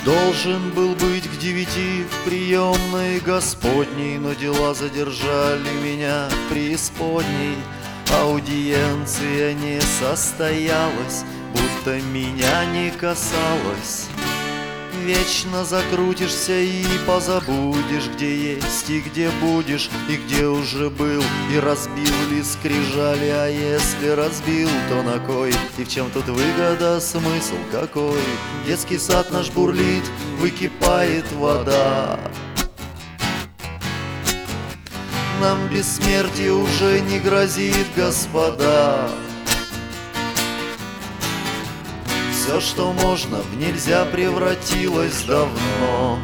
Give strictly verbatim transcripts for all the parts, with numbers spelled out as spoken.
Должен был быть к девяти в приемной Господней, но дела задержали меня в преисподней. Аудиенция не состоялась, будто меня не касалось. Вечно закрутишься и позабудешь, где есть и где будешь, и где уже был, и разбил ли скрижали, а если разбил, то на кой? И в чем тут выгода, смысл какой? Детский сад наш бурлит, выкипает вода. Нам бессмертие уже не грозит, господа. Все, что можно, в нельзя превратилось давно.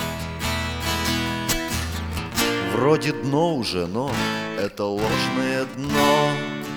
Вроде дно уже, но это ложное дно.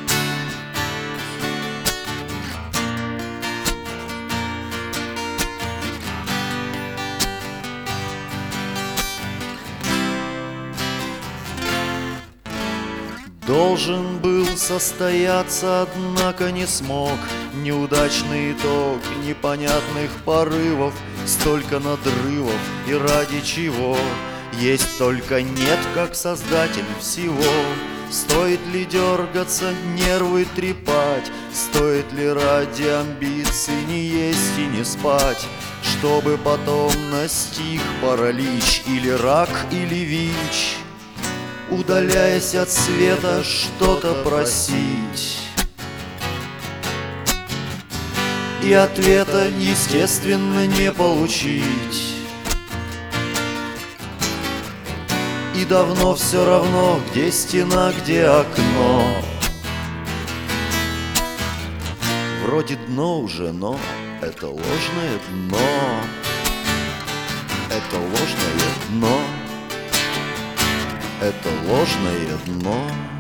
Должен был состояться, однако не смог. Неудачный итог непонятных порывов, столько надрывов, и ради чего? Есть только нет, как создатель всего. Стоит ли дергаться, нервы трепать? Стоит ли ради амбиций не есть и не спать? Чтобы потом настиг паралич, или рак, или ВИЧ, удаляясь от света, что-то просить. И ответа, естественно, не получить. И давно все равно, где стена, где окно. Вроде дно уже, но это ложное дно. Это ложное дно. Это ложное дно.